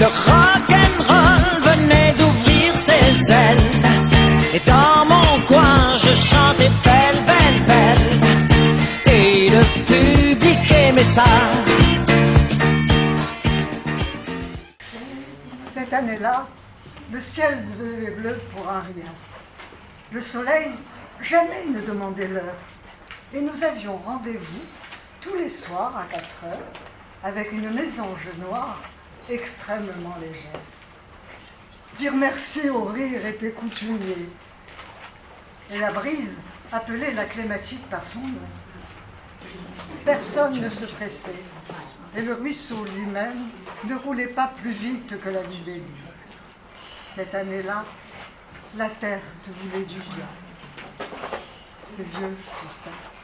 rock'n'roll venait d'ouvrir ses ailes. Et dans mon coin, je chantais belle, belle, belle. Et le public aimait ça. Cette année-là, le ciel devenait bleu pour un rien. Le soleil jamais ne demandait l'heure. Et nous avions rendez-vous tous les soirs à 4 heures avec une mésange noire extrêmement légère. Dire merci au rire était coutumier. Et la brise appelait la clématite par son nom. Personne ne se pressait. Et le ruisseau lui-même ne roulait pas plus vite que la libellule. Cette année-là, la terre te voulait du bien. C'est vieux tout ça.